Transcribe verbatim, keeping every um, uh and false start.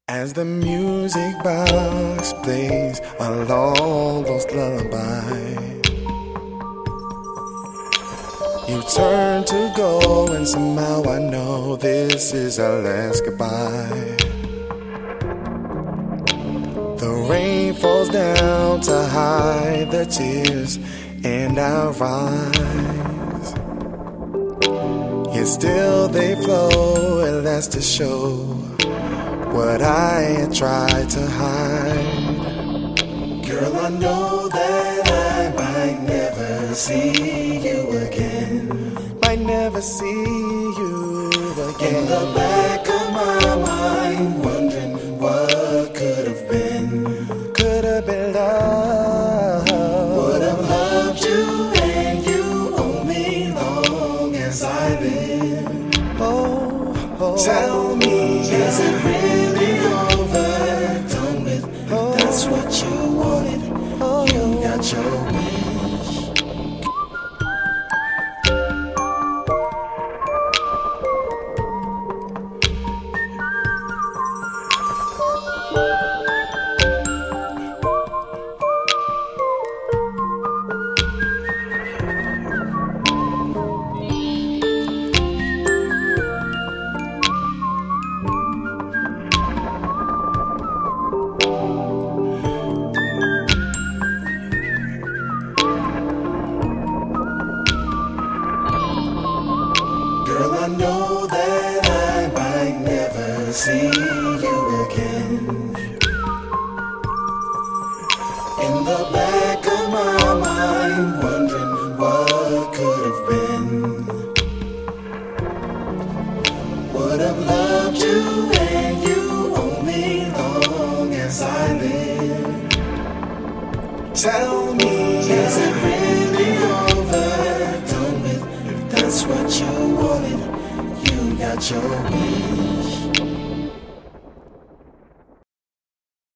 As the music box plays a long lost lullaby, you turn to go, and somehow I know this is our last goodbye. The rain falls down to hide the tears in our eyes, yet still they flow, and that's to show what I had tried to hide. Girl, I know that I might never see you again. Might never see you again. In the back of my mind, wondering what could have been. Could have been love. Would have loved you and you only long as I live. Oh, oh. Tell me, is it really over? Done with? If that's what you wanted, you got your wish. Girl, I know that I might never see you again. In the back of my mind, wondering what could have been. Would have loved you and you only long as I live. Tell me, is it really over? Done with? If that's what you wanted, you got your wish.